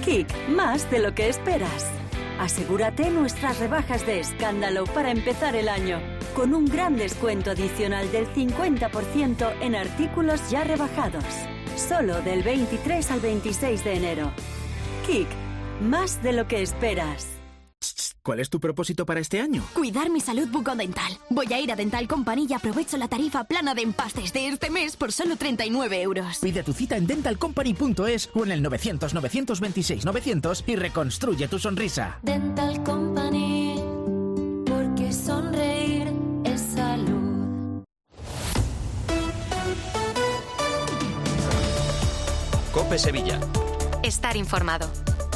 Kik, más de lo que esperas. Asegúrate nuestras rebajas de escándalo para empezar el año, con un gran descuento adicional del 50% en artículos ya rebajados. Solo del 23 al 26 de enero. Kik, más de lo que esperas. ¿Cuál es tu propósito para este año? Cuidar mi salud bucodental. Voy a ir a Dental Company y aprovecho la tarifa plana de empastes de este mes por solo 39 euros. Pide tu cita en dentalcompany.es o en el 900-926-900 y reconstruye tu sonrisa. Dental Company, porque sonreír es salud. COPE Sevilla. Estar informado.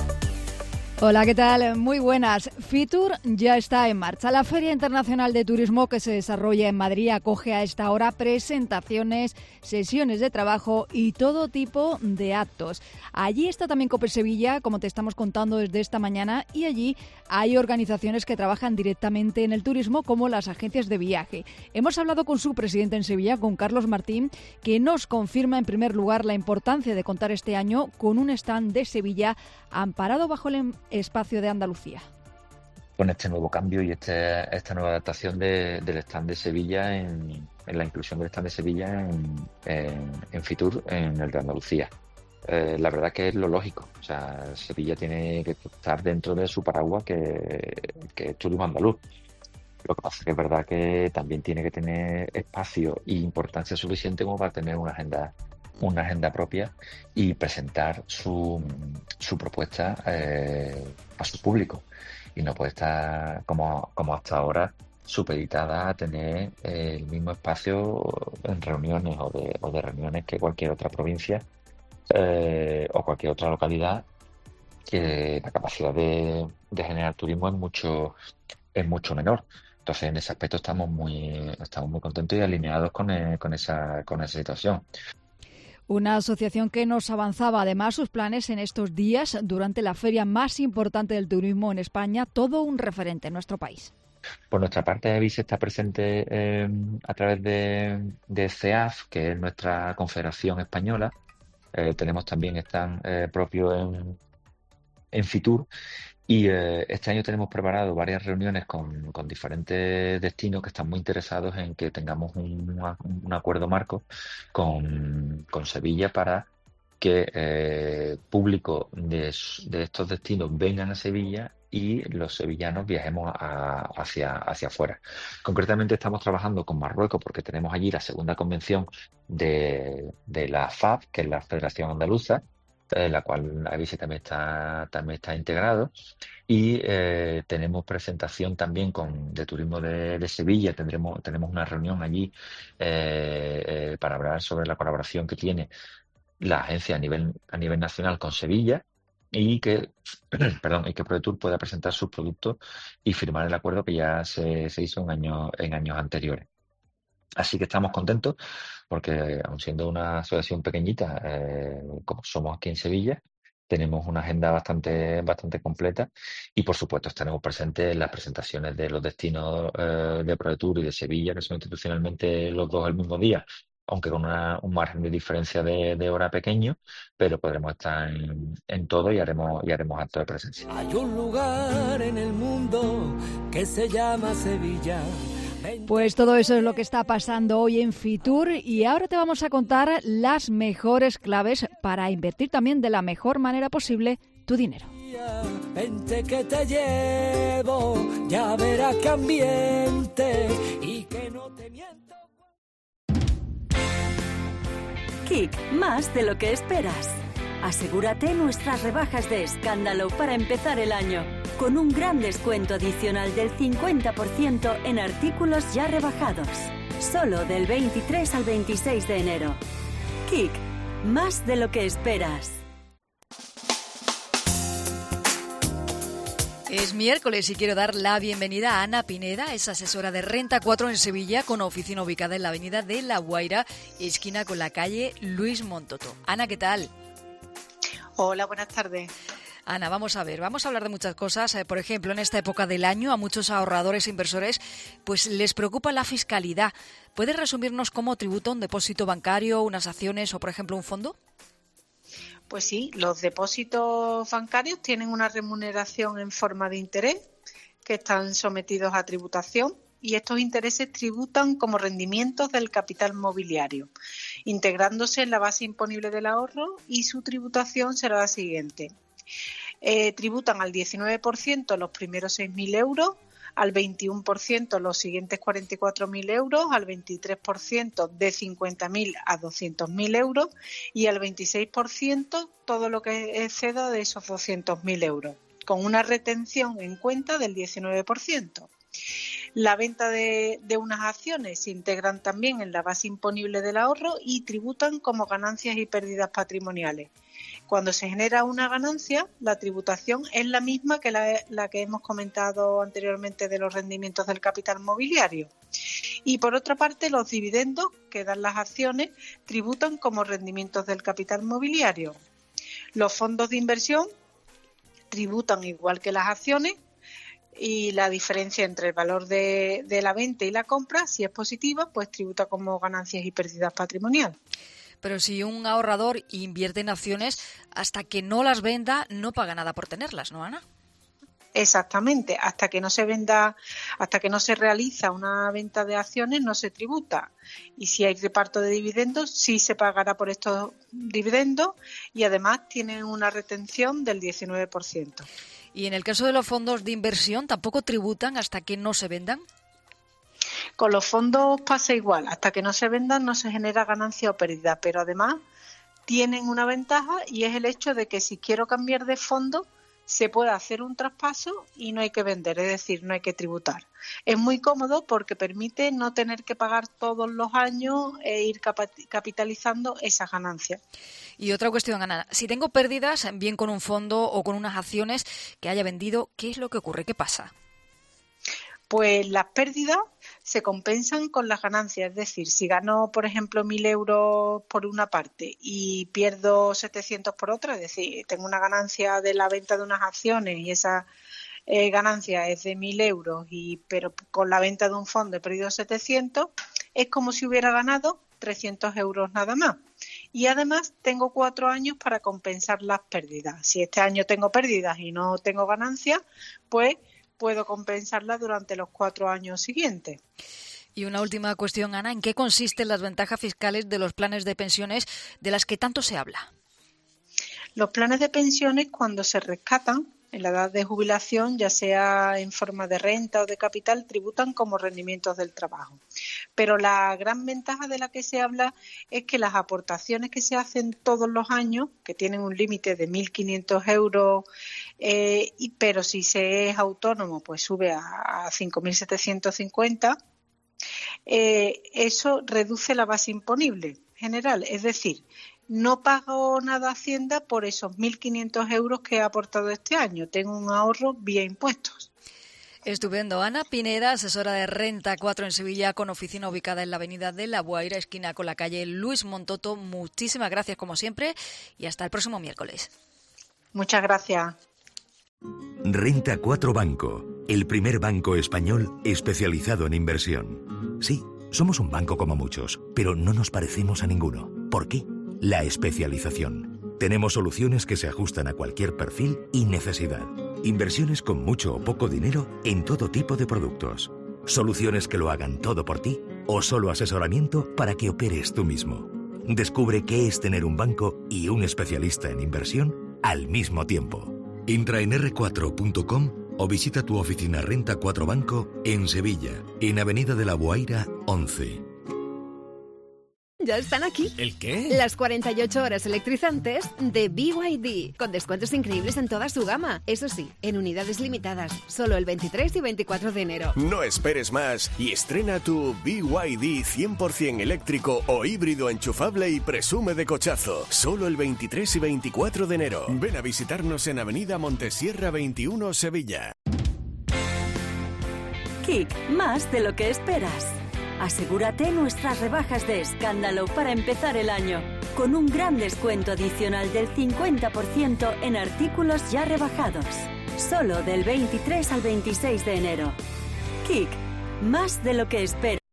Hola, ¿qué tal? Muy buenas. Fitur ya está en marcha. La Feria Internacional de Turismo que se desarrolla en Madrid acoge a esta hora presentaciones, sesiones de trabajo y todo tipo de actos. Allí está también COPE Sevilla, como te estamos contando desde esta mañana, y allí hay organizaciones que trabajan directamente en el turismo, como las agencias de viaje. Hemos hablado con su presidente en Sevilla, con Carlos Martín, que nos confirma en primer lugar la importancia de contar este año con un stand de Sevilla amparado bajo el espacio de Andalucía. Con este nuevo cambio y esta nueva adaptación del stand de Sevilla, en la inclusión del stand de Sevilla en Fitur, en el de Andalucía. La verdad que es lo lógico. O sea, Sevilla tiene que estar dentro de su paraguas que es turismo andaluz. Lo que pasa es que es verdad que también tiene que tener espacio e importancia suficiente como para tener una agenda propia y presentar su propuesta a su público, y no puede estar como hasta ahora supeditada a tener el mismo espacio en reuniones o de reuniones que cualquier otra provincia o cualquier otra localidad, que la capacidad de generar turismo es mucho menor. Entonces, en ese aspecto estamos muy contentos y alineados con esa situación. Una asociación que nos avanzaba además sus planes en estos días durante la feria más importante del turismo en España, todo un referente en nuestro país. Por nuestra parte, AVIS está presente a través de CEAF, que es nuestra confederación española. Tenemos también stand propio en Fitur. Y este año tenemos preparado varias reuniones con diferentes destinos que están muy interesados en que tengamos un acuerdo marco con Sevilla para que público de estos destinos vengan a Sevilla y los sevillanos viajemos hacia afuera. Concretamente estamos trabajando con Marruecos porque tenemos allí la segunda convención de la FAB, que es la Federación Andaluza, la cual AVISE también está integrado, y tenemos presentación también de turismo de Sevilla. Tenemos una reunión allí para hablar sobre la colaboración que tiene la agencia a nivel nacional con Sevilla, y que ProDetour pueda presentar sus productos y firmar el acuerdo que ya se hizo en años anteriores. Así que estamos contentos porque, aun siendo una asociación pequeñita, como somos aquí en Sevilla, tenemos una agenda bastante completa, y por supuesto estaremos presentes en las presentaciones de los destinos de ProDetour y de Sevilla, que son institucionalmente los dos el mismo día, aunque con un margen de diferencia de hora pequeño, pero podremos estar en todo y haremos actos de presencia. Hay un lugar en el mundo que se llama Sevilla. Pues todo eso es lo que está pasando hoy en Fitur, y ahora te vamos a contar las mejores claves para invertir también de la mejor manera posible tu dinero. Vente que te llevo, ya verás qué ambiente y que no te miento. Kik, más de lo que esperas. Asegúrate nuestras rebajas de escándalo para empezar el año, con un gran descuento adicional del 50% en artículos ya rebajados. Solo del 23 al 26 de enero. Kik, más de lo que esperas. Es miércoles y quiero dar la bienvenida a Ana Pineda, es asesora de Renta 4 en Sevilla, con oficina ubicada en la avenida de La Guaira, esquina con la calle Luis Montoto. Ana, ¿qué tal? Hola, buenas tardes. Ana, vamos a hablar de muchas cosas. Por ejemplo, en esta época del año a muchos ahorradores e inversores pues les preocupa la fiscalidad. ¿Puedes resumirnos cómo tributa un depósito bancario, unas acciones o, por ejemplo, un fondo? Pues sí, los depósitos bancarios tienen una remuneración en forma de interés que están sometidos a tributación y estos intereses tributan como rendimientos del capital mobiliario, integrándose en la base imponible del ahorro y su tributación será la siguiente. Tributan al 19% los primeros 6.000 euros, al 21% los siguientes 44.000 euros, al 23% de 50.000 a 200.000 euros y al 26% todo lo que exceda de esos 200.000 euros, con una retención en cuenta del 19%. La venta de unas acciones se integran también en la base imponible del ahorro y tributan como ganancias y pérdidas patrimoniales. Cuando se genera una ganancia, la tributación es la misma que la que hemos comentado anteriormente de los rendimientos del capital mobiliario. Y por otra parte, los dividendos que dan las acciones tributan como rendimientos del capital mobiliario. Los fondos de inversión tributan igual que las acciones y la diferencia entre el valor de la venta y la compra, si es positiva, pues tributa como ganancias y pérdidas patrimoniales. Pero si un ahorrador invierte en acciones, hasta que no las venda, no paga nada por tenerlas, ¿no, Ana? Exactamente, hasta que no se venda, hasta que no se realiza una venta de acciones, no se tributa. Y si hay reparto de dividendos, sí se pagará por estos dividendos y además tienen una retención del 19%. ¿Y en el caso de los fondos de inversión tampoco tributan hasta que no se vendan? Con los fondos pasa igual, hasta que no se vendan no se genera ganancia o pérdida, pero además tienen una ventaja y es el hecho de que si quiero cambiar de fondo se puede hacer un traspaso y no hay que vender, es decir, no hay que tributar. Es muy cómodo porque permite no tener que pagar todos los años e ir capitalizando esas ganancias. Y otra cuestión, Ana, si tengo pérdidas, bien con un fondo o con unas acciones que haya vendido, ¿qué es lo que ocurre? ¿Qué pasa? Pues las pérdidas se compensan con las ganancias, es decir, si gano, por ejemplo, 1.000 euros por una parte y pierdo 700 por otra, es decir, tengo una ganancia de la venta de unas acciones y esa ganancia es de 1.000 euros, pero con la venta de un fondo he perdido 700, es como si hubiera ganado 300 euros nada más. Y además tengo 4 años para compensar las pérdidas. Si este año tengo pérdidas y no tengo ganancias, pues puedo compensarla durante los 4 años siguientes. Y una última cuestión, Ana, ¿en qué consisten las ventajas fiscales de los planes de pensiones de las que tanto se habla? Los planes de pensiones, cuando se rescatan en la edad de jubilación, ya sea en forma de renta o de capital, tributan como rendimientos del trabajo. Pero la gran ventaja de la que se habla es que las aportaciones que se hacen todos los años, que tienen un límite de 1.500 euros, pero si se es autónomo, pues sube a 5.750, eso reduce la base imponible general, es decir, no pago nada a Hacienda por esos 1.500 euros que he aportado este año. Tengo un ahorro vía impuestos. Estupendo. Ana Pineda, asesora de Renta 4 en Sevilla, con oficina ubicada en la avenida de La Guaira, esquina con la calle Luis Montoto. Muchísimas gracias, como siempre, y hasta el próximo miércoles. Muchas gracias. Renta 4 Banco, el primer banco español especializado en inversión. Sí, somos un banco como muchos, pero no nos parecemos a ninguno. ¿Por qué? La especialización. Tenemos soluciones que se ajustan a cualquier perfil y necesidad. Inversiones con mucho o poco dinero en todo tipo de productos. Soluciones que lo hagan todo por ti o solo asesoramiento para que operes tú mismo. Descubre qué es tener un banco y un especialista en inversión al mismo tiempo. Entra en r4.com o visita tu oficina Renta 4 Banco en Sevilla, en Avenida de La Guaira 11. Ya están aquí. ¿El qué? Las 48 horas electrizantes de BYD, con descuentos increíbles en toda su gama. Eso sí, en unidades limitadas, solo el 23 y 24 de enero. No esperes más y estrena tu BYD 100% eléctrico o híbrido enchufable y presume de cochazo. Solo el 23 y 24 de enero. Ven a visitarnos en Avenida Montesierra 21, Sevilla. Kick, más de lo que esperas. Asegúrate nuestras rebajas de escándalo para empezar el año, con un gran descuento adicional del 50% en artículos ya rebajados. Solo del 23 al 26 de enero. Kick, más de lo que esperas.